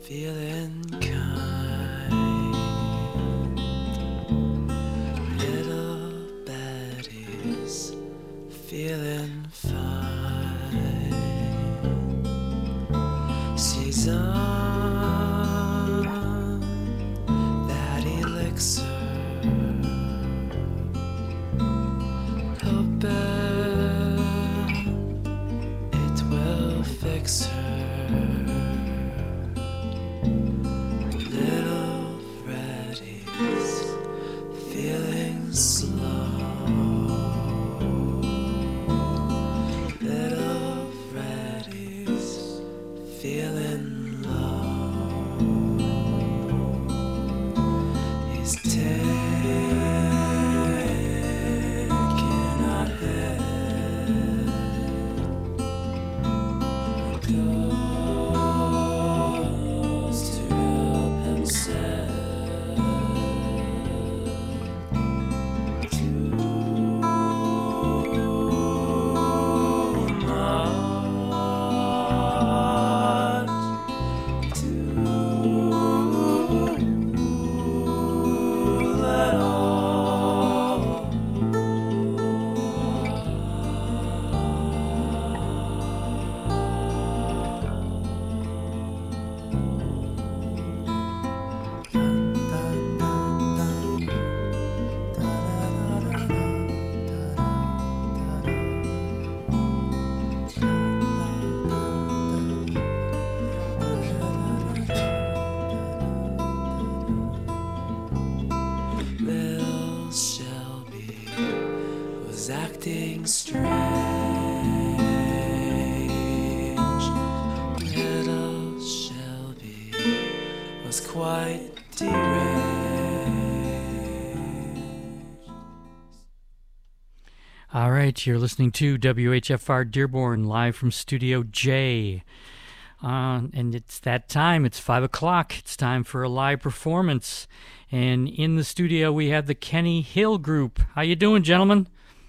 feeling kind. Little Betty's feeling fine. She's on that elixir, hoping it will fix her. Little Freddy's feeling slow. Little Freddy's feeling low. He's taking ahead. Goes to help himself. Too much to let all. Little Shelby was acting strange. Little Shelby was quite deranged. All right, you're listening to WHFR Dearborn live from Studio J. And it's that time. It's 5 o'clock. It's time for a live performance. And in the studio, we have the Kenny Hill Group. How you doing, gentlemen?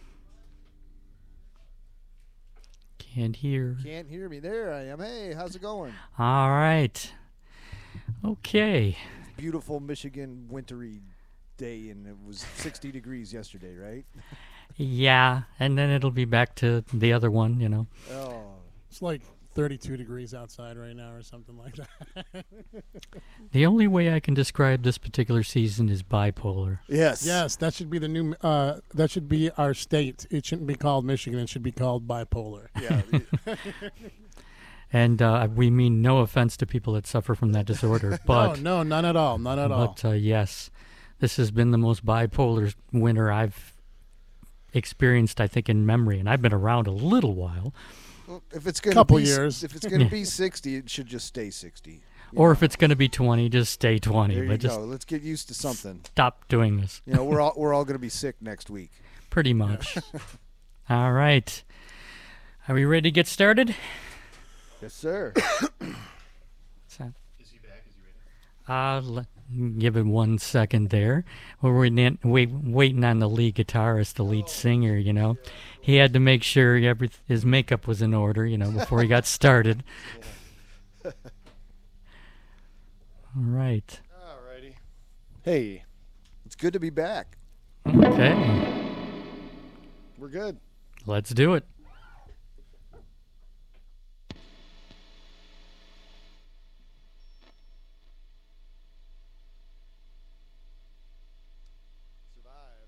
Can't hear. Can't hear me. There I am. Hey, how's it going? All right. Okay. Beautiful Michigan wintry day, and it was 60 degrees yesterday, right? Yeah, and then it'll be back to the other one, you know. Oh, It's like 32 degrees outside right now or something like that. The only way I can describe this particular season is bipolar. yes. Yes, that should be the new, that should be our state. It shouldn't be called Michigan. It should be called bipolar. Yeah. And we mean no offense to people that suffer from that disorder, but no, none at all. None at all. But yes, this has been the most bipolar winter I've experienced, I think, in memory, and I've been around a little while. Well, if it's going Couple be, years. if it's going to be 60, it should just stay 60. you Or know. if it's going to be 20, just stay 20. There you But just go. Let's get used to something. stop doing this. You know, we're all going to be sick next week. Pretty much. All right. Are we ready to get started? Yes, sir. What's that? Give it 1 second there. We're waiting on the lead guitarist, the lead singer, you know. He had to make sure his makeup was in order, you know, before he got started. All right. Alrighty. Hey, it's good to be back. Okay. We're good. Let's do it. Survive.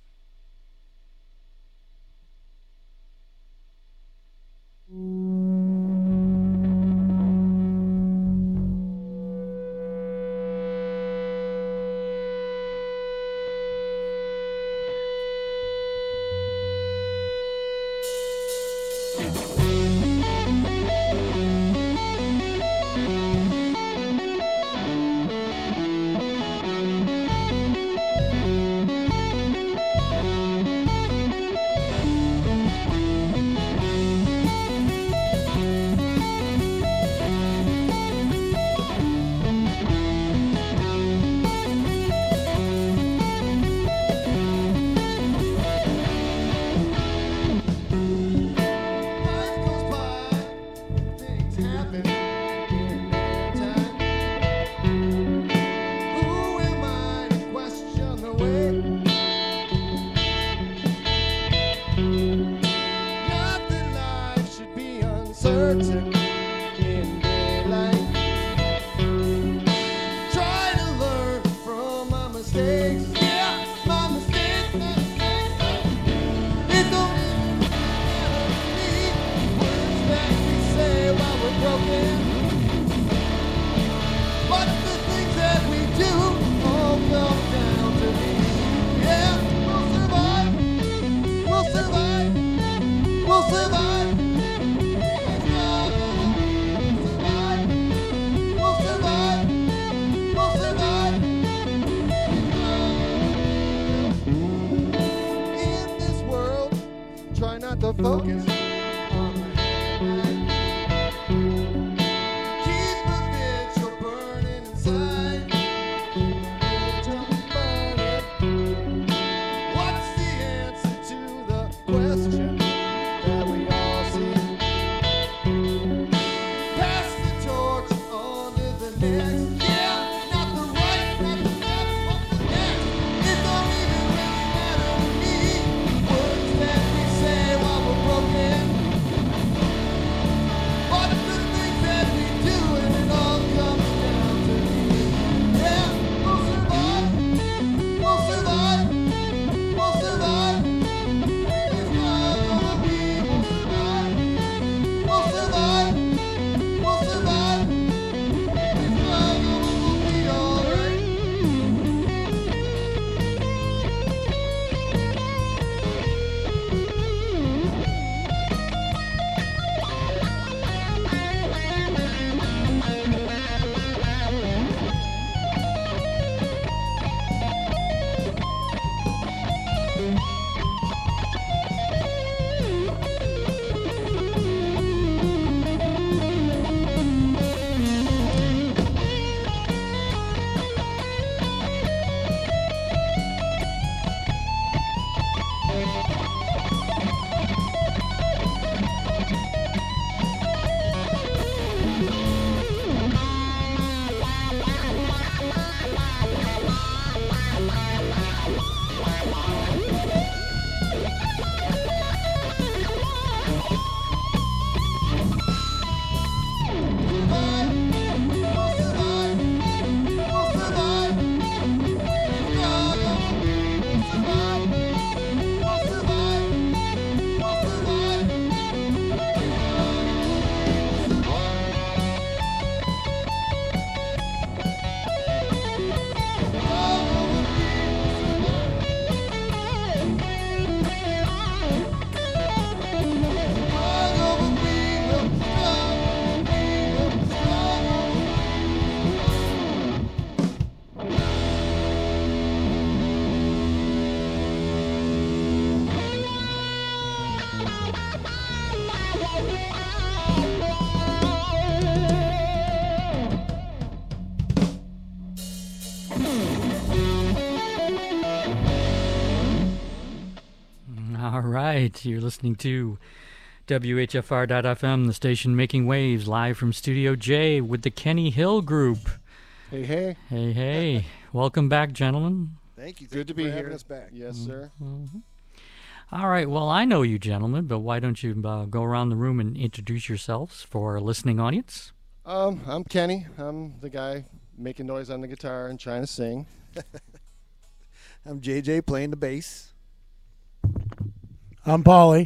focus on the headline. Keep the vigil burning inside. Don't burn it. What's the answer to the question that we all see? Pass the torch on to the next. Yeah, not the right, not the left, but the next. It don't even really matter to me. Words that we say while we're broken, or the good things that we do, and it all comes down to me. Yeah, we'll survive. We'll survive. We'll survive. It's not gonna be. We'll survive. We'll survive. We'll survive. It's not gonna be alright. All right, you're listening to WHFR.FM, the station making waves, live from Studio J with the Kenny Hill Group. Hey, hey. Hey, hey. Welcome back, gentlemen. Thank you. Good to Thank be you for here. having us back. Yes, sir. All right, well, I know you gentlemen, but why don't you go around the room and introduce yourselves for our listening audience? I'm Kenny. I'm the guy making noise on the guitar and trying to sing. I'm JJ playing the bass. I'm Paulie.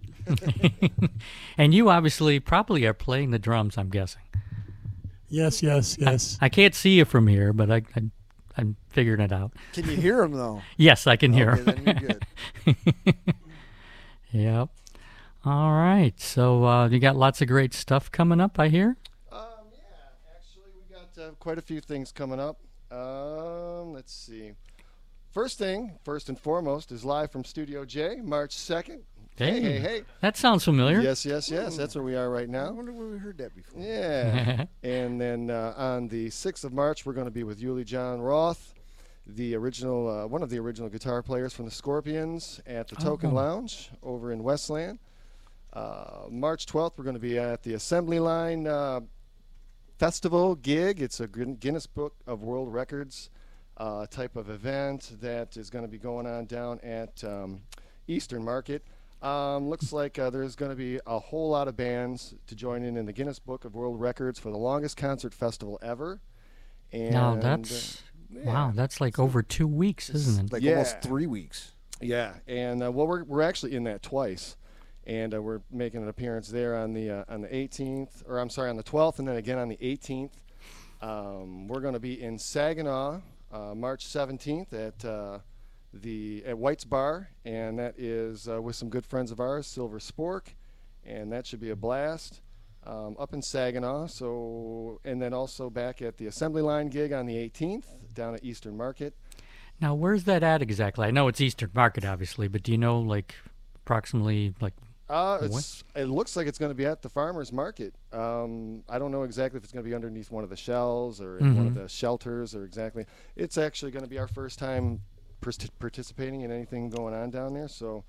And you obviously probably are playing the drums, I'm guessing. Yes, yes, yes. I can't see you from here, but I'm figuring it out. Can you hear him though? Yes, I can hear Okay, him. then you're good. Yep. All right. So you got lots of great stuff coming up, I hear. Yeah, actually, we got quite a few things coming up. Let's see. First and foremost, is live from Studio J, March 2nd. Hey. That sounds familiar. Yes. That's where we are right I now. wonder where we heard that before. Yeah. And then on the 6th of March, we're going to be with Yuli John Roth, the original, one of the original guitar players from the Scorpions, at the Token Lounge over in Westland. March 12th, we're going to be at the Assembly Line Festival gig. It's a Guinness Book of World Records type of event that is going to be going on down at Eastern Market. Looks like there's going to be a whole lot of bands to join in the Guinness Book of World Records for the longest concert festival ever. And Now that's wow, that's like over 2 weeks, isn't it? Like Yeah. almost 3 weeks. yeah, and well, we're actually in that twice, and we're making an appearance there on the 18th, or I'm sorry, on the 12th, and then again on the 18th. We're going to be in Saginaw, March 17th at White's Bar, and that is with some good friends of ours, Silver Spork, and that should be a blast. Up in Saginaw, and then also back at the Assembly Line gig on the 18th down at Eastern Market. Now, where's that at exactly? I know it's Eastern Market, obviously, but do you know, like, approximately, like, It looks like it's going to be at the farmers market. I don't know exactly if it's going to be underneath one of the shells or in one of the shelters or exactly. It's actually going to be our first time participating in anything going on down there. So,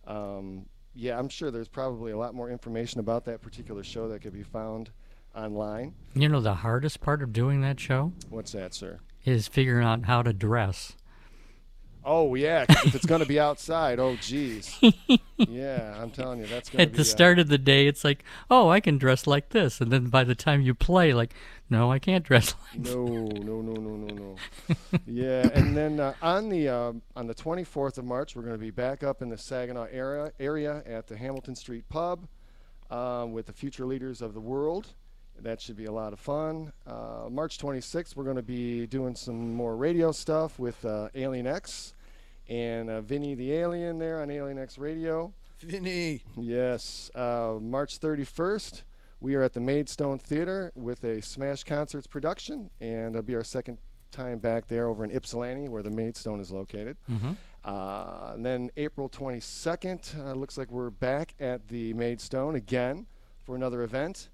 yeah, I'm sure there's probably a lot more information about that particular show that could be found online. You know, the hardest part of doing that show What's that, sir? is figuring out how to dress. Oh, yeah, 'cause if it's going to be outside, oh, geez. Yeah, I'm telling you, that's going to At be... the start of the day, it's like, oh, I can dress like this. And then by the time you play, like, no, I can't dress like this. No. Yeah, and then on the 24th of March, we're going to be back up in the Saginaw area at the Hamilton Street Pub with the future leaders of the world. That should be a lot of fun. March 26th, we're going to be doing some more radio stuff with Alien X and Vinny the Alien there on Alien X Radio. Vinny. Yes. March 31st, we are at the Maidstone Theater with a Smash Concerts production, and it'll be our second time back there over in Ypsilanti where the Maidstone is located. And then April 22nd, looks like we're back at the Maidstone again for another event.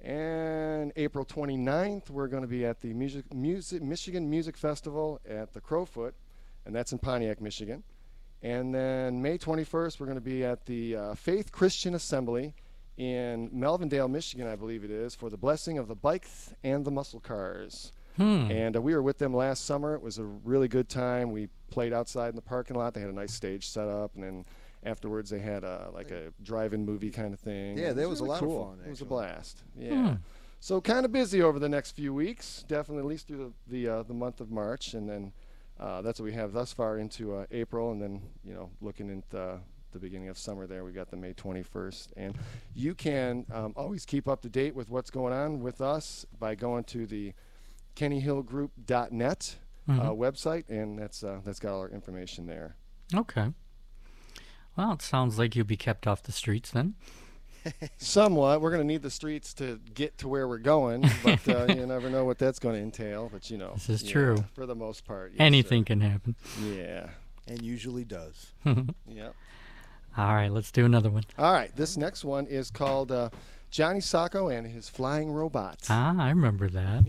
And April 29th, we're going to be at the Michigan Music Festival at the Crowfoot, and that's in Pontiac, Michigan. And then May 21st, we're going to be at the Faith Christian Assembly in Melvindale, Michigan, I believe it is, for the blessing of the bikes and the muscle cars. And we were with them last summer. It was a really good time. We played outside in the parking lot. They had a nice stage set up, and then afterwards they had like a drive-in movie kind of thing. Yeah, It that was a really lot of cool. fun, It was a actually. blast. Yeah. So kind of busy over the next few weeks, definitely at least through the month of March, and then that's what we have thus far into April, and then looking at the beginning of summer there, we got the May 21st, and you can always keep up to date with what's going on with us by going to the KennyHillGroup.net website, and that's got all our information there. Okay. Well, it sounds like you'll be kept off the streets then. Somewhat. We're going to need the streets to get to where we're going, but you never know what that's going to entail. But This is true. For the most part, yes, Anything can happen. sir. Yeah. And usually does. Yep. All right, let's do another one. All right. This next one is called Johnny Sacco and His Flying Robot. Ah, I remember that.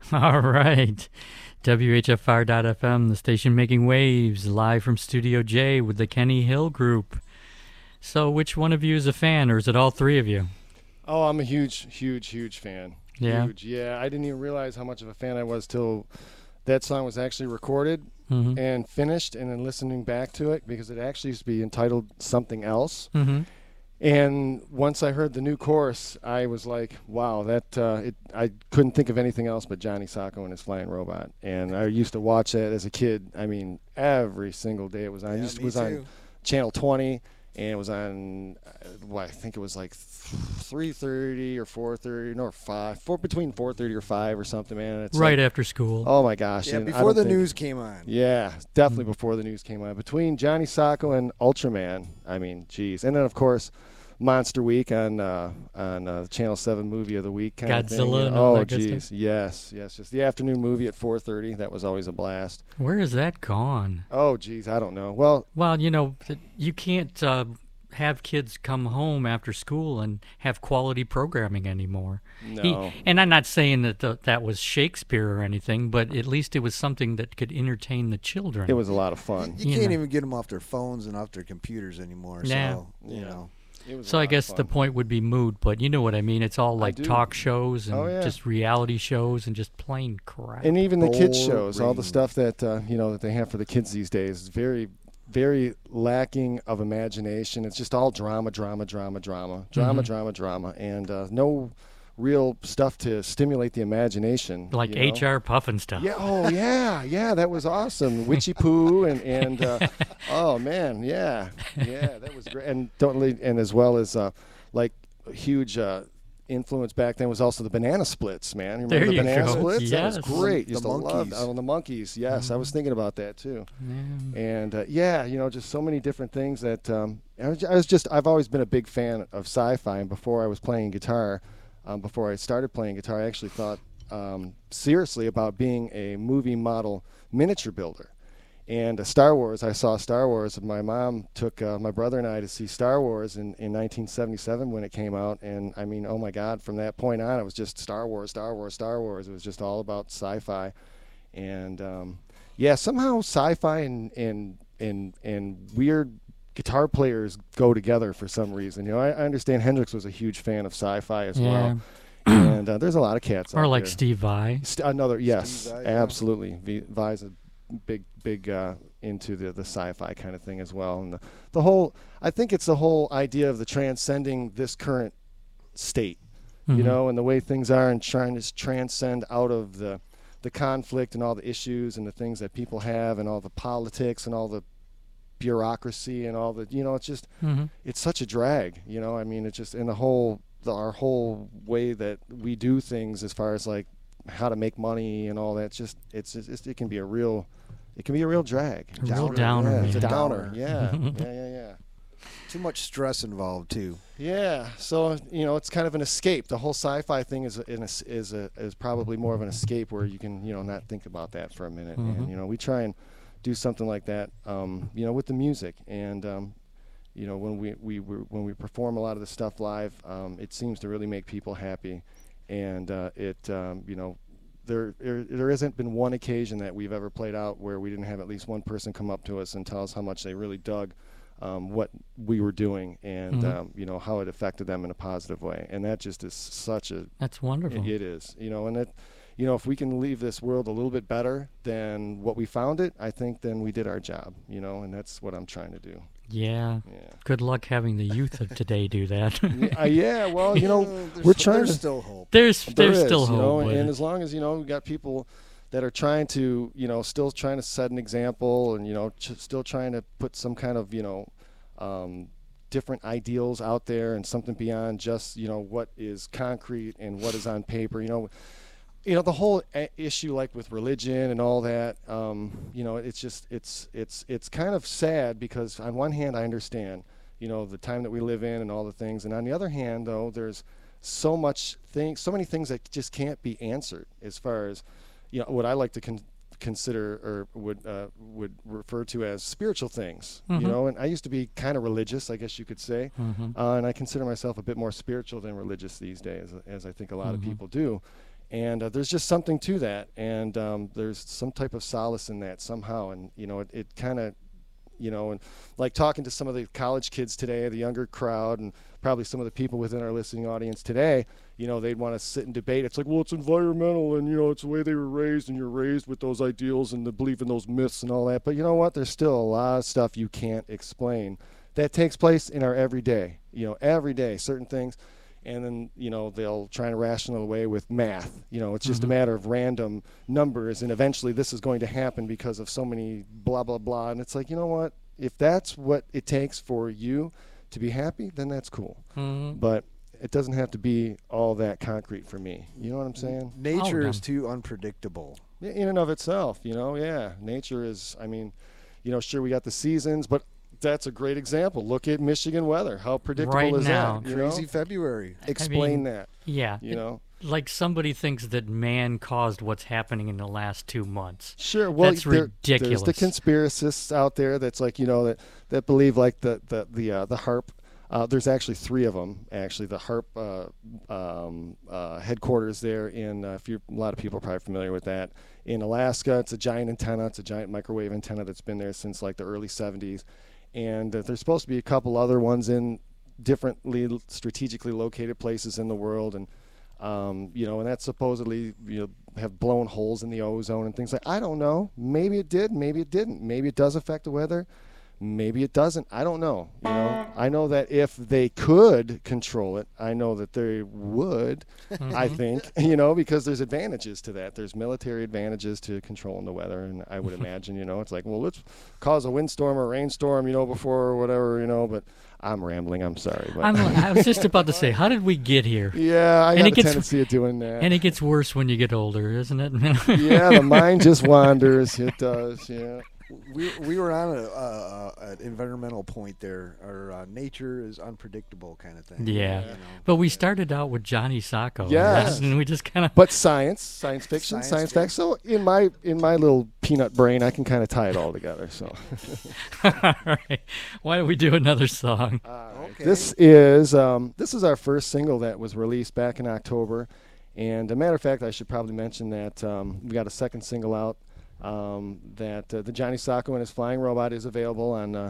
All right. WHFR.FM, the station making waves, live from Studio J with the Kenny Hill Group. So which one of you is a fan, or is it all three of you? Oh, I'm a huge fan. Yeah? Huge. Yeah, I didn't even realize how much of a fan I was till that song was actually recorded Mm-hmm. and finished, and then listening back to it, because it actually used to be entitled Something Else. Mm-hmm. And once I heard the new chorus, I was like, wow, I couldn't think of anything else but Johnny Sacco and his Flying Robot. And I used to watch that as a kid. I mean, every single day it was on. Yeah, It me was on too. Channel 20, and it was on, I think it was like 3:30 or 4:30, no, 5, between 4:30 or 5 or something, man. It's Right like, after school. oh my gosh. Yeah, and I before don't the think- news came on. Yeah, definitely before the news came on. Between Johnny Sacco and Ultraman, I mean, geez. And then, of course, Monster Week on Channel 7 Movie of the Week kind of thing. Godzilla and all Oh, that good geez. stuff. Yes. Just the afternoon movie at 4:30. That was always a blast. Where is that gone? Oh, geez. I don't know. Well, Well, you can't have kids come home after school and have quality programming anymore. no. And I'm not saying that that was Shakespeare or anything, but at least it was something that could entertain the children. It was a lot of fun. You You can't know. even get them off their phones and off their computers anymore. Nah. So, you Yeah. know. It was a So I lot of guess the fun. point would be moot, but you know what I mean. It's all like do. talk shows and Oh, yeah. just reality shows and just plain crap. And even the kids shows, all the Boring. stuff that that they have for the kids these days, is very, very lacking of imagination. It's just all drama, and no real stuff to stimulate the imagination. like you know? HR Puff and stuff. Yeah. Oh, yeah. That was awesome. Witchy Poo and oh man, yeah, that was great. And and as well as like huge influence back then was also the Banana Splits, man. You remember There the you Banana go. Splits? That Yes. was great. The Used to love Monkees. the Monkees. Yes, I was thinking about that too. Yeah. And just so many different things that I've always been a big fan of sci-fi. And before I was playing guitar, before I started playing guitar, I actually thought seriously about being a movie model miniature builder. And Star Wars, I saw Star Wars. My mom took my brother and I to see Star Wars in 1977 when it came out. And I mean, oh my God, from that point on, it was just Star Wars. It was just all about sci-fi. And somehow sci-fi and weird guitar players go together for some reason. I understand Hendrix was a huge fan of sci-fi as well. And there's a lot of cats out Or like there. Steve Vai. Yes, Steve Vai, yeah. absolutely. Vai's a big into the sci-fi kind of thing as well, and the whole. I think it's the whole idea of the transcending this current state, Mhm. and the way things are, and trying to transcend out of the conflict and all the issues and the things that people have, and all the politics and all the bureaucracy and all the. It's just Mhm. it's such a drag. I mean, it's just in our whole way that we do things as far as like how to make money and all that. It can be a real drag. A real downer, Yeah, it's a man. downer. Yeah. Too much stress involved, too. Yeah. So it's kind of an escape. The whole sci-fi thing is probably more of an escape where you can not think about that for a minute. Mhm. And we try and do something like that. With the music and. When we perform a lot of the stuff live, it seems to really make people happy, and there hasn't been one occasion that we've ever played out where we didn't have at least one person come up to us and tell us how much they really dug what we were doing, and how it affected them in a positive way, and that just is such a That's wonderful. it is, and that. If we can leave this world a little bit better than what we found it, I think then we did our job, and that's what I'm trying to do. Yeah. Yeah. Good luck having the youth of today do that. Well, There's- we're trying There's to. still hope. There's There is, still hope. and but- as long as we got people that are trying to, still trying to set an example, and still trying to put some kind of, different ideals out there and something beyond just, what is concrete and what is on paper. The whole issue, like with religion and all that, it's just it's kind of sad, because on one hand I understand, the time that we live in and all the things, and on the other hand, though, there's so many things that just can't be answered as far as what I like to consider or would refer to as spiritual things. Mhm. And I used to be kind of religious, I guess you could say, Mhm. and I consider myself a bit more spiritual than religious these days, as I think a lot of Mhm. people do. And there's just something to that, and there's some type of solace in that somehow. And it kind of, and like talking to some of the college kids today, the younger crowd, and probably some of the people within our listening audience today, they'd want to sit and debate. It's like, well, it's environmental, and it's the way they were raised, and you're raised with those ideals and the belief in those myths and all that. But you know what? There's still a lot of stuff you can't explain that takes place in our everyday. Every day, certain things. And then, they'll try and ration it away with math. It's just a matter of random numbers, and eventually this is going to happen because of so many blah, blah, blah. And it's like, you know what? If that's what it takes for you to be happy, then that's cool. But it doesn't have to be all that concrete for me. You know what I'm saying? Nature is too unpredictable. In and of itself, yeah. Nature is, sure, we got the seasons, but that's a great example. Look at Michigan weather. How predictable Right is now. that? Crazy February. Explain that. Yeah. Like somebody thinks that man caused what's happening in the last 2 months. Sure. Well, that's ridiculous. There's the conspiracists out there that's like, that believe like the HAARP. There's actually 3 of them. Actually, the HAARP headquarters there in a lot of people are probably familiar with that. In Alaska, it's a giant antenna. It's a giant microwave antenna that's been there since like the early 70s. And there's supposed to be a couple other ones in differently strategically located places in the world, and and that supposedly have blown holes in the ozone and things like. I don't know. Maybe it did. Maybe it didn't. Maybe it does affect the weather. Maybe it doesn't. I don't know. I know that if they could control it, I know that they would. I think because there's advantages to that. There's military advantages to controlling the weather, and I would imagine it's like, well, let's cause a windstorm or a rainstorm before or whatever But I'm rambling. I'm sorry. But I was just about to say, how did we get here? Yeah, I have a tendency of doing that. And it gets worse when you get older, isn't it? Yeah, the mind just wanders. It does. Yeah. We were on an environmental point there. Our nature is unpredictable kind of thing. Yeah. But we started out with Johnny Sacco. Yes. And we just kind of. But science fiction, science fact. So in my little peanut brain, I can kind of tie it all together. So. All right. Why don't we do another song? Okay. This is our first single that was released back in October, and a matter of fact, I should probably mention that we got a second single out. That the Johnny Sacco and his Flying Robot is available on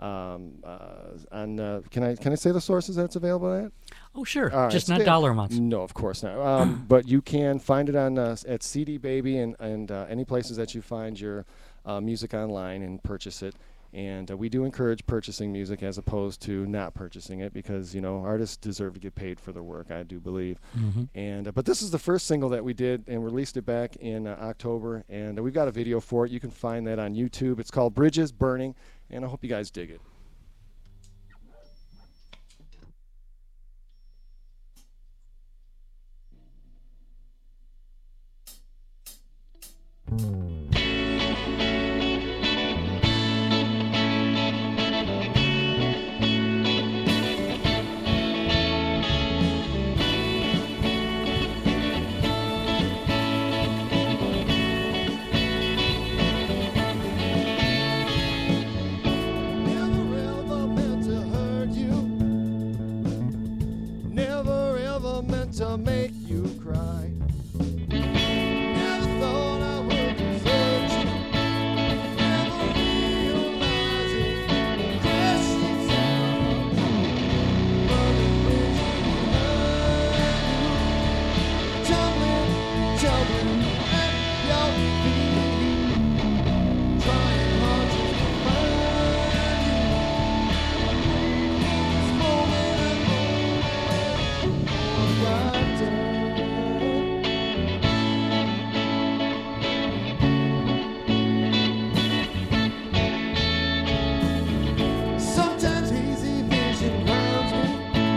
can I say the sources that it's available at? Oh, sure. Right, just not dollar amounts. No, of course not. But you can find it on at CD Baby and any places that you find your music online and purchase it. And we do encourage purchasing music as opposed to not purchasing it because, artists deserve to get paid for their work, I do believe. And but this is the first single that we did and released it back in October. And we've got a video for it. You can find that on YouTube. It's called Bridges Burning, and I hope you guys dig it. To make you cry. Never thought I would desert you. Never realizing the crashing sound of burning bridges behind you. Tumbling at your feet, trying hard to find you. This moment sometimes hazy vision grounds me.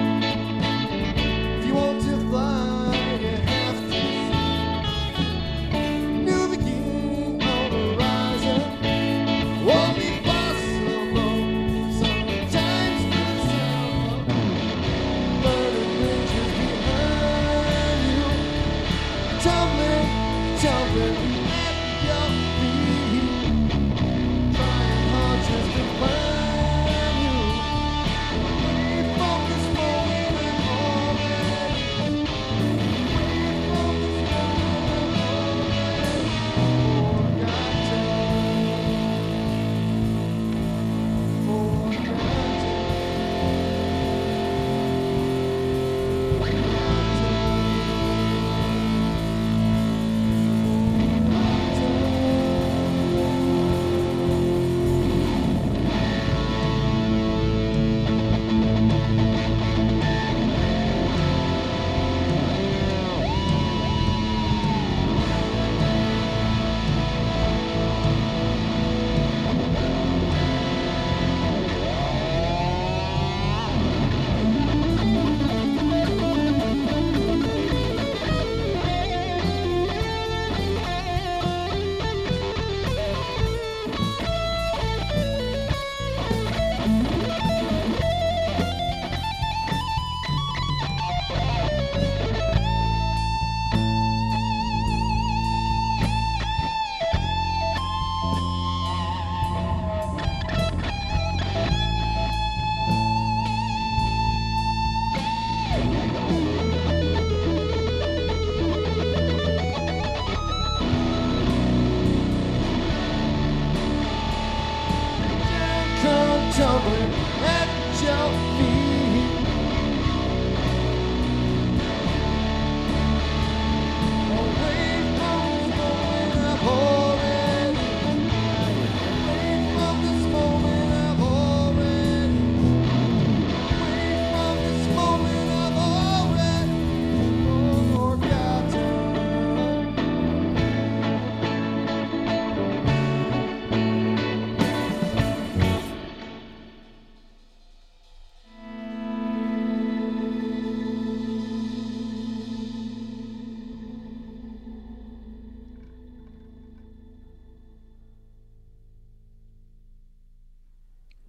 If you want to fly, you have to see. New beginning on the horizon. Only possible. Sometimes the sound of burning bridges behind you. Tumbling at your feet. Trying hard just to find you. Away from this moment already. Away from this moment.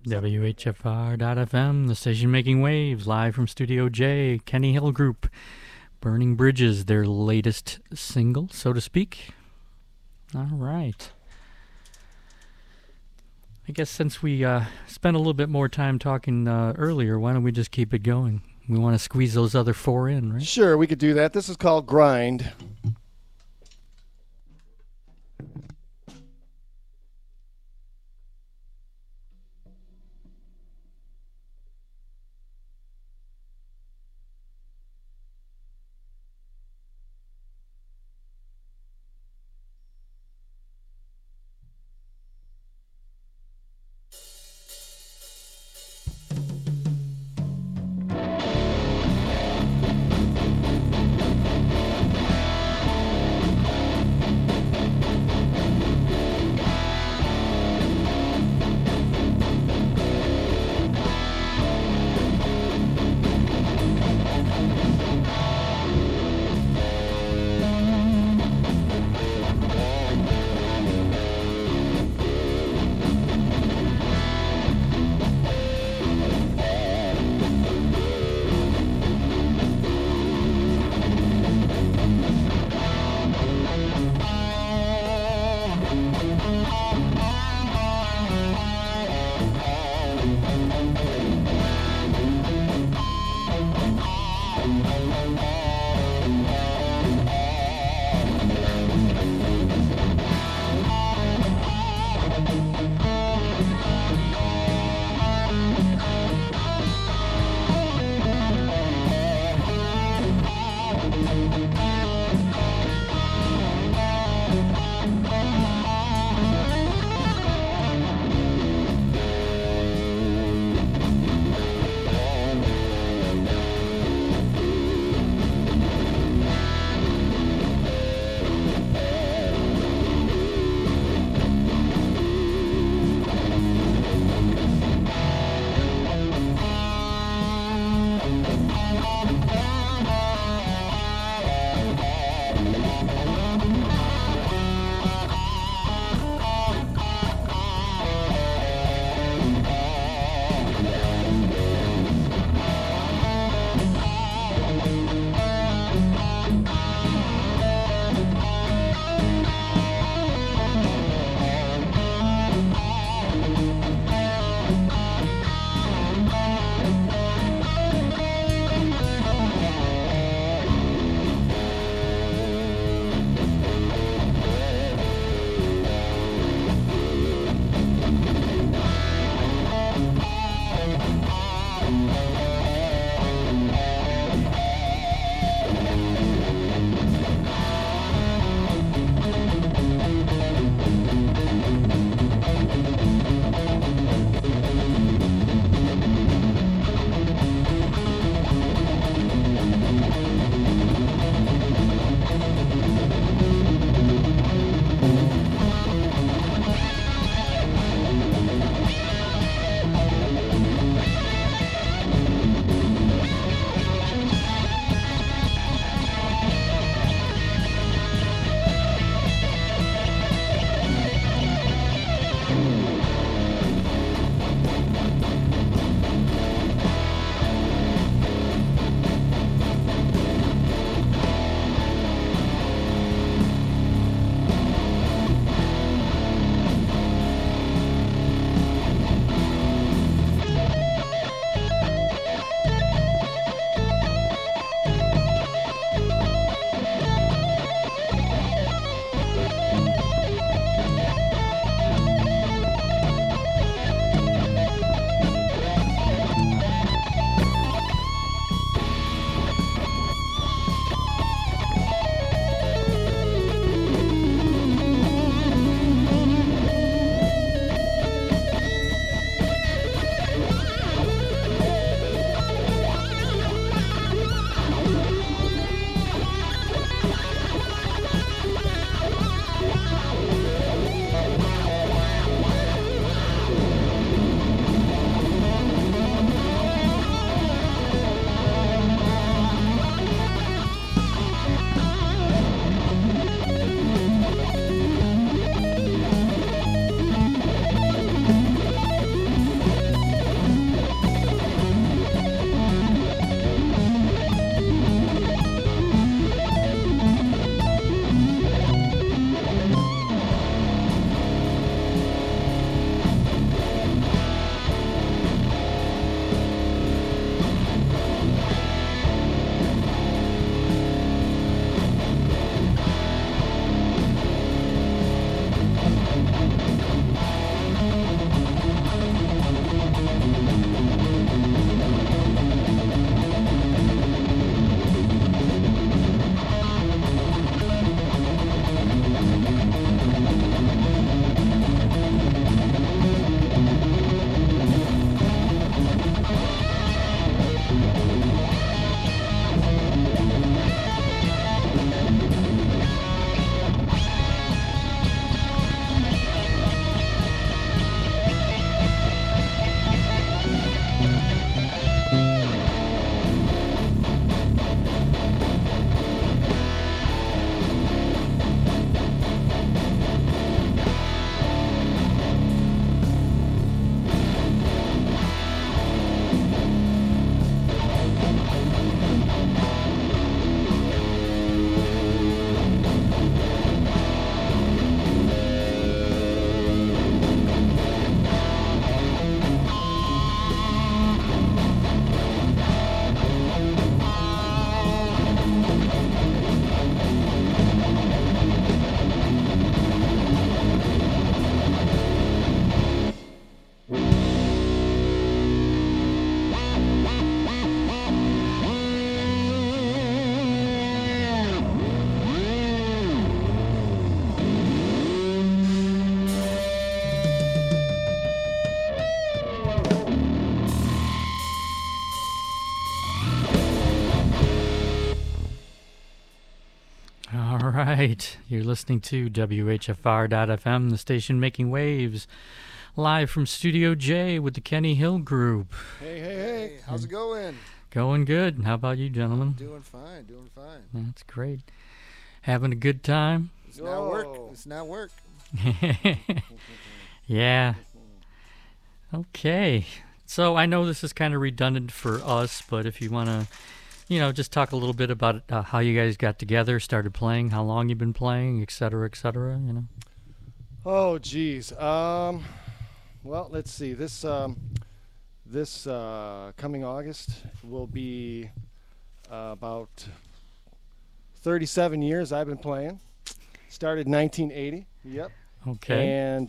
WHFR.FM, the station making waves, live from Studio J, Kenny Hill Group, Burning Bridges, their latest single, so to speak. All right. I guess since we spent a little bit more time talking earlier, why don't we just keep it going? We want to squeeze those other four in, right? Sure, we could do that. This is called Grind. All right. You're listening to WHFR.FM, the station making waves, live from Studio J with the Kenny Hill Group. Hey, hey, hey. Hey, how's it going? Going good. How about you, gentlemen? Doing fine, doing fine. That's great. Having a good time? It's not work. Whoa. It's not work. Yeah. Okay. So I know this is kind of redundant for us, but if you want to, just talk a little bit about how you guys got together, started playing, how long you've been playing, et cetera, Oh, geez. Well, let's see. This coming August will be about 37 years I've been playing. Started in 1980. Yep. Okay. And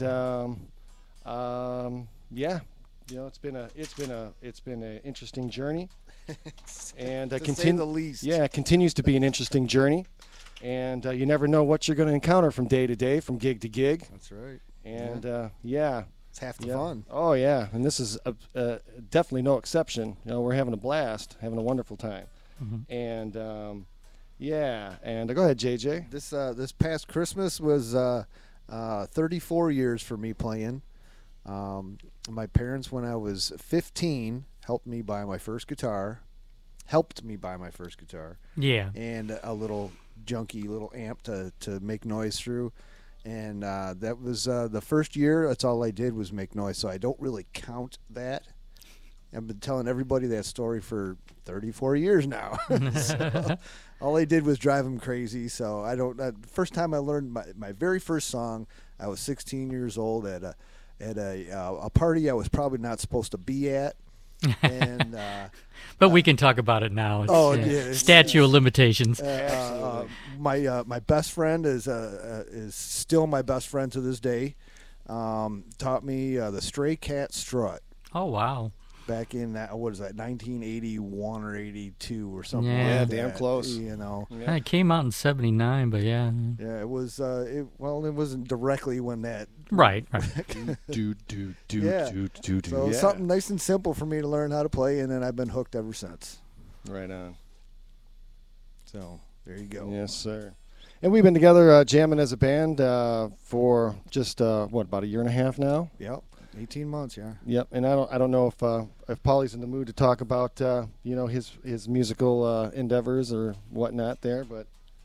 yeah, it's been an interesting journey, and To say the least. Yeah, it continues to be an interesting journey, and you never know what you're going to encounter from day to day, from gig to gig, That's right. and yeah. It's half the Yeah. fun. Oh yeah, and this is definitely no exception. We're having a blast, having a wonderful time, and yeah. And go ahead, JJ. This past Christmas was 34 years for me playing. My parents, when I was 15, helped me buy my first guitar, Yeah. and a little junky little amp to make noise through. And that was the first year. That's all I did was make noise, so I don't really count that. I've been telling everybody that story for 34 years now. So, all I did was drive them crazy. So I don't. First time I learned my very first song, I was 16 years old at a party I was probably not supposed to be at. And But we can talk about it now. It's, Oh, yeah, statute of limitations. Absolutely. my best friend is still my best friend to this day. Taught me the Stray Cat Strut Oh, wow. back in that 1981 or 82 or something. Yeah. like damn that, close. Yeah, it came out in 79, but yeah. Yeah, it was. It wasn't directly when that. Right. do. Yeah. So Yeah. something nice and simple for me to learn how to play, and then I've been hooked ever since. Right on. So there you go. Yes, sir. And we've been together jamming as a band for just about a year and a half now. Yep. 18 months, yeah. Yep. And I don't know if Paulie's in the mood to talk about his musical endeavors or whatnot there, but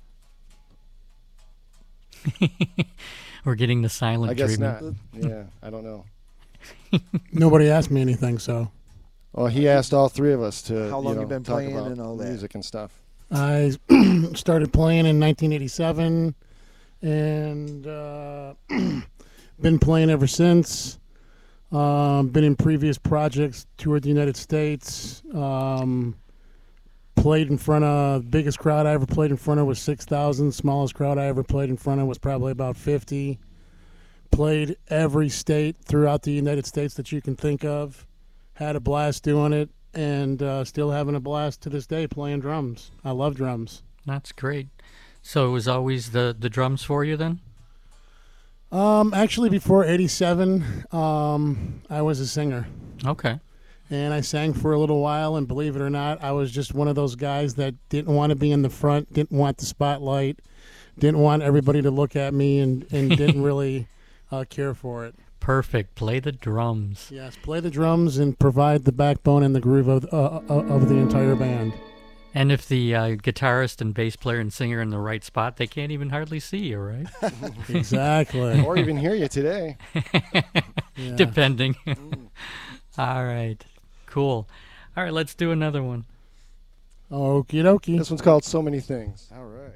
We're getting the silent I guess treatment. not. Yeah, I don't know. Nobody asked me anything, so Well, he asked all three of us to How long you been talk playing about and all that? music and stuff. I started playing in 1987 and been playing ever since. Been in previous projects, toured the United States. Played in front of, biggest crowd I ever played in front of was 6,000. Smallest crowd I ever played in front of was probably about 50. Played every state throughout the United States that you can think of. Had a blast doing it, and still having a blast to this day playing drums. I love drums. That's great. So it was always the drums for you then? Actually, before 87, I was a singer. Okay. And I sang for a little while, and believe it or not, I was just one of those guys that didn't want to be in the front, didn't want the spotlight, didn't want everybody to look at me, and didn't really care for it. Perfect. Play the drums. Yes, play the drums and provide the backbone and the groove of the entire band. And if the guitarist and bass player and singer are in the right spot, they can't even hardly see you, right? Exactly. Or even hear you today. Yeah. Depending. All right. Cool. All right, let's do another one. Okie dokie. This one's called So Many Things. All right.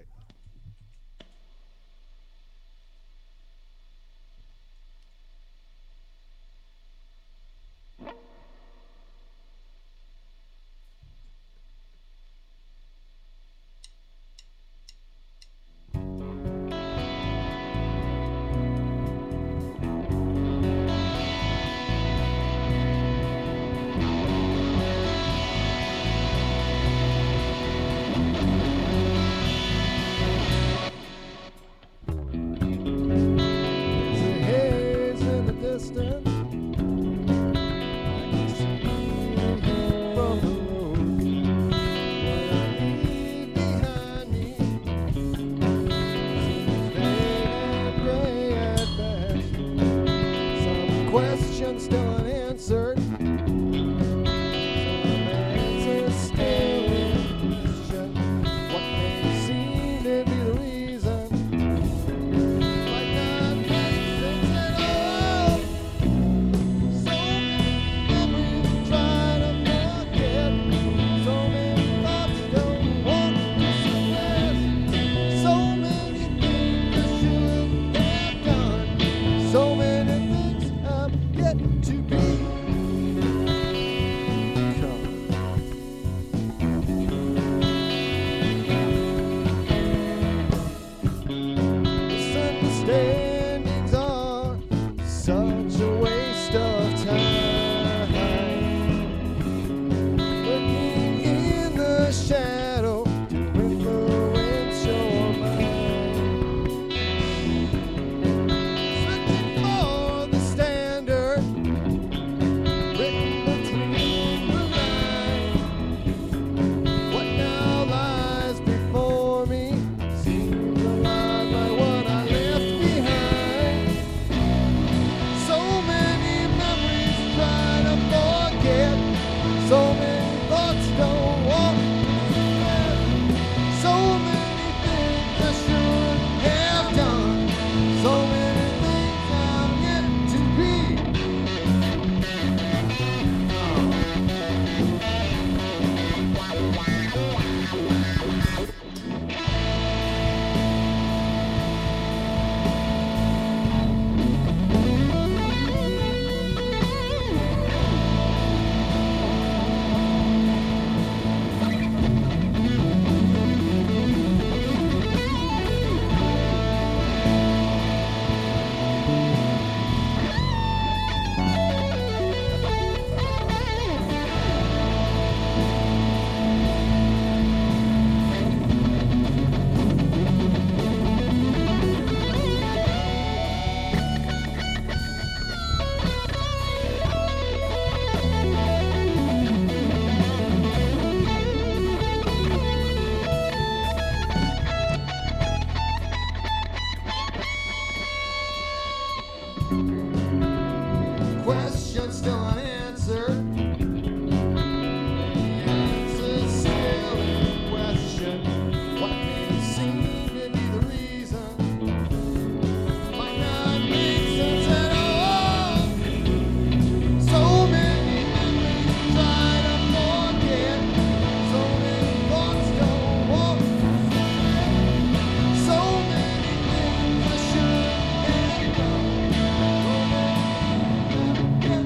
Question still unanswered. Some answers still in question. What may seem to be the reason might not make sense at all. So many memories try to forget. So many thoughts don't want to suppress. So many things I should have done. So many things I'm yet to be. Misunderstandings are such a waste of time. Looking in the shadow to influence your mind. Searching for the standard written between the lines. What now lies before me seems alive by what I left behind. So many memories try to forget. So many thoughts don't want to forget. So many things I should have done. So many things I'm yet to be. Question still unanswered. The answer's still in question. What may seem to be the reason might not make sense at all. So many memories try to forget. So many thoughts don't want to forget. So many things I should have done. So many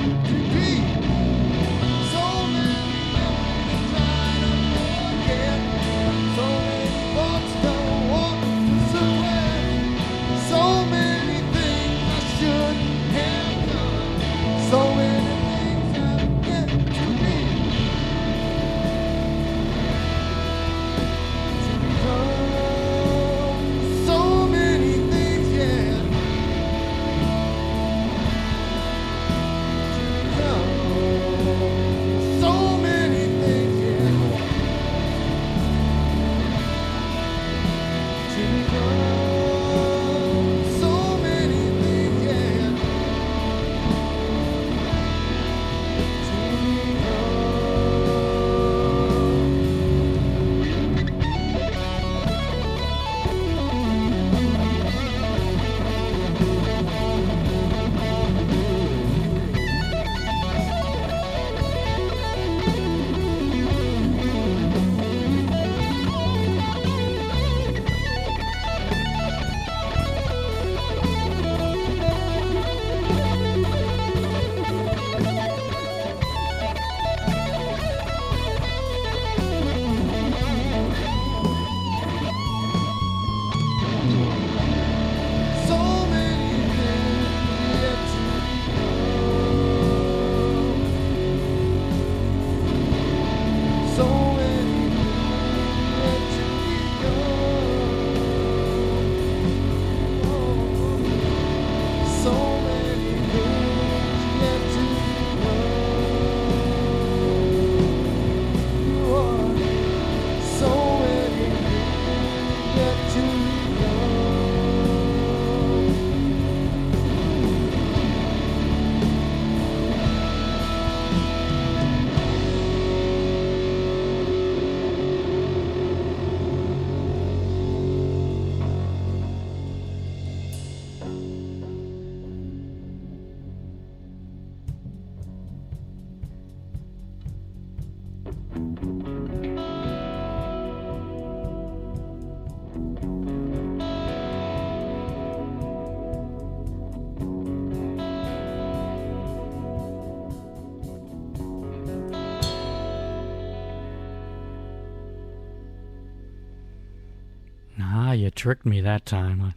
you tricked me that time.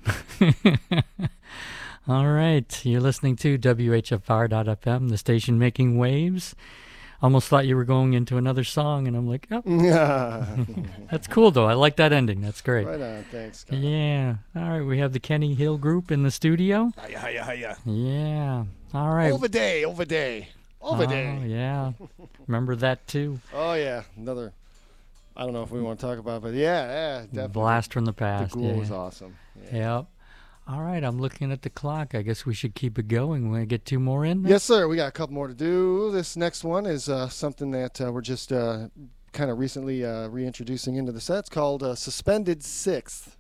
All right, you're listening to WHFR.FM, the station making waves. Almost thought you were going into another song, and I'm like, oh, that's cool, though. I like that ending. That's great. Right on. Thanks, Scott. Yeah. All right, we have the Kenny Hill Group in the studio. Hiya. Yeah. All right. Over day. Oh, yeah. Remember that, too. Oh, yeah. Another, I don't know if we want to talk about it, but yeah, definitely. Blast from the The past. Ghoul yeah. was awesome. Yeah. Yep. All right, I'm looking at the clock. I guess we should keep it going. Want to get two more in? Yes, sir. We got a couple more to do. This next one is something that we're just kind of recently reintroducing into the set. It's called Suspended Sixth.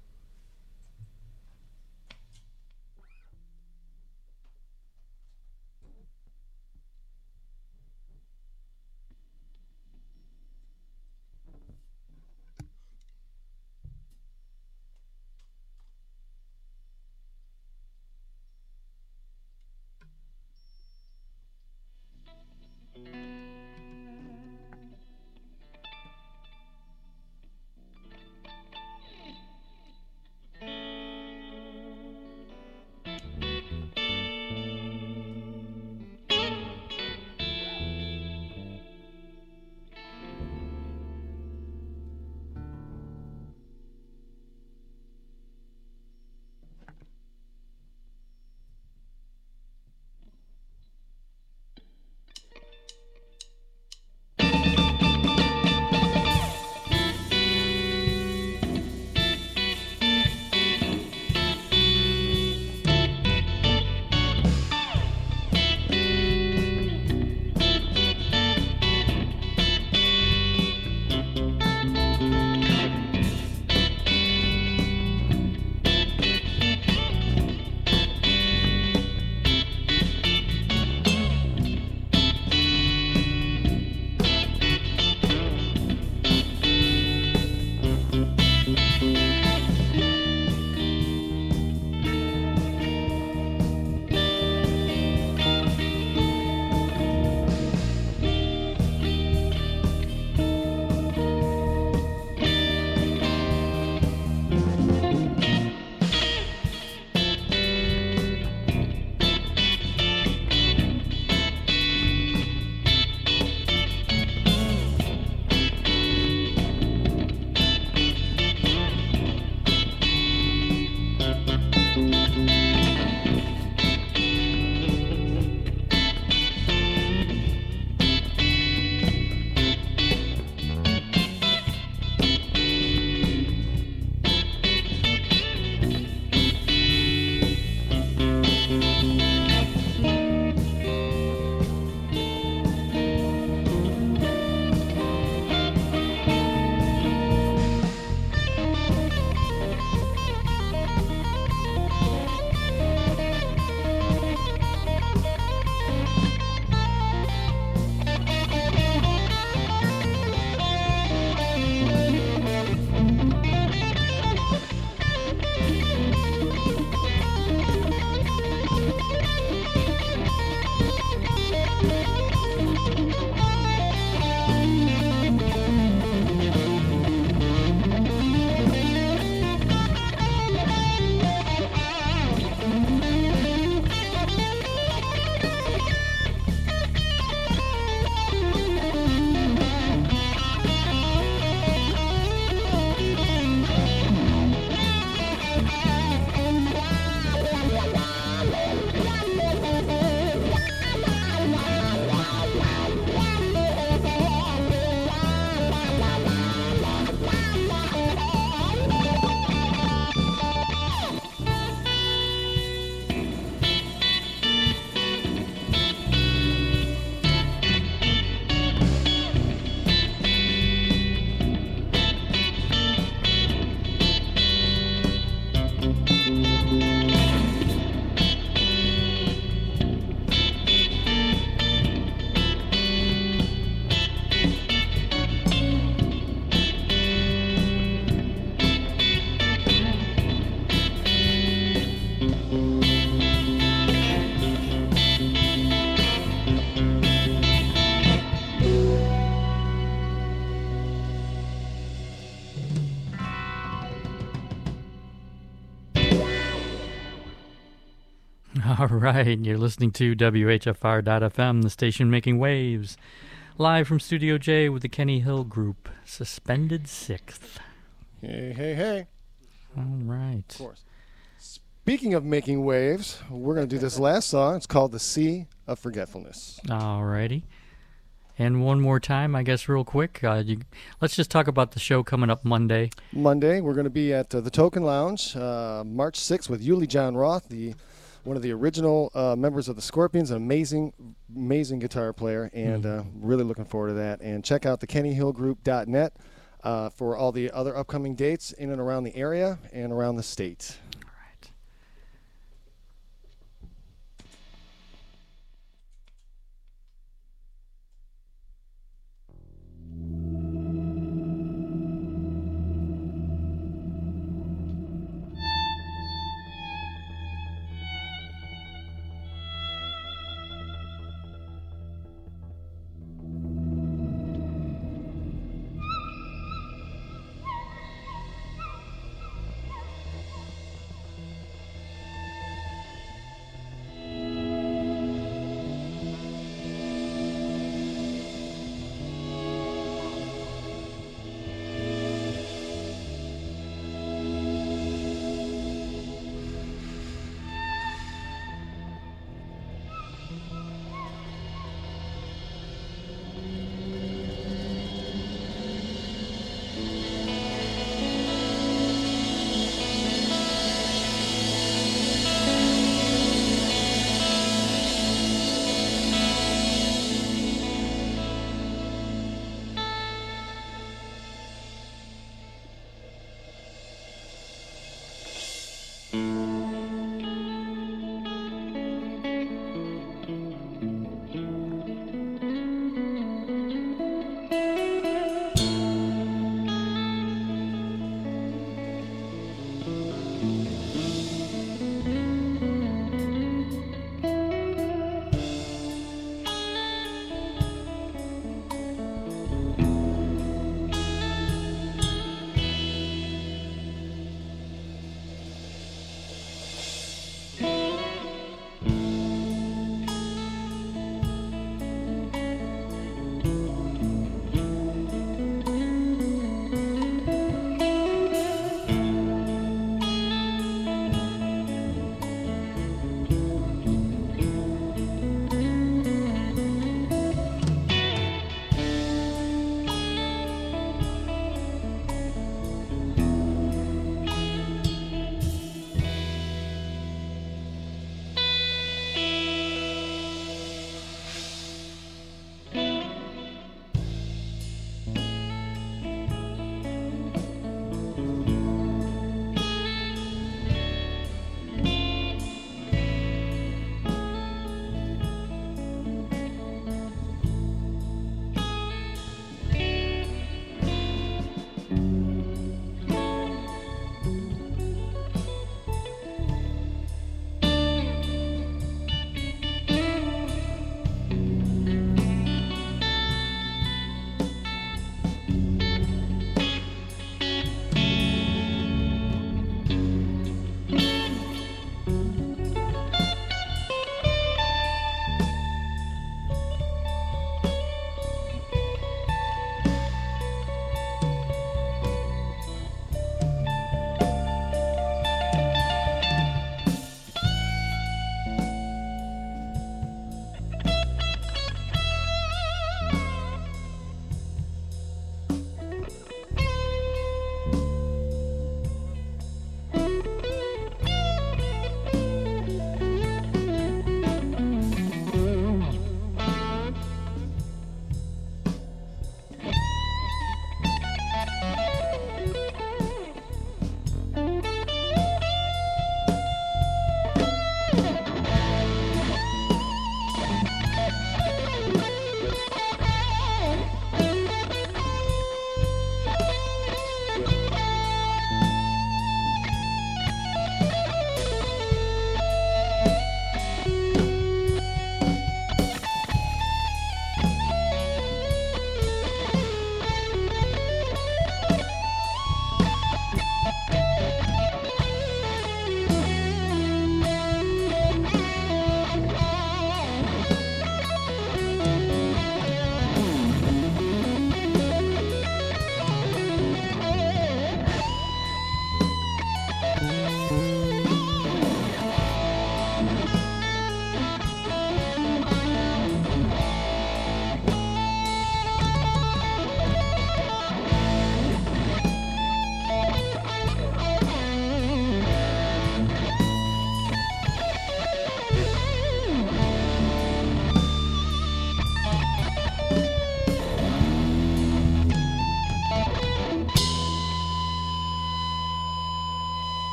All right, you're listening to WHFR.FM, the station making waves. Live from Studio J with the Kenny Hill Group, Suspended Sixth. Hey, hey, hey. All right. Of course. Speaking of making waves, we're going to do this last song. It's called The Sea of Forgetfulness. All righty. And one more time, I guess, real quick. Let's just talk about the show coming up Monday. Monday, we're going to be at the Token Lounge, March 6th, with Yuli John Roth, one of the original members of the Scorpions, an amazing guitar player, and really looking forward to that. And check out the KennyHillGroup.net for all the other upcoming dates in and around the area and around the state. All right.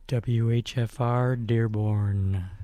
WHFR Dearborn.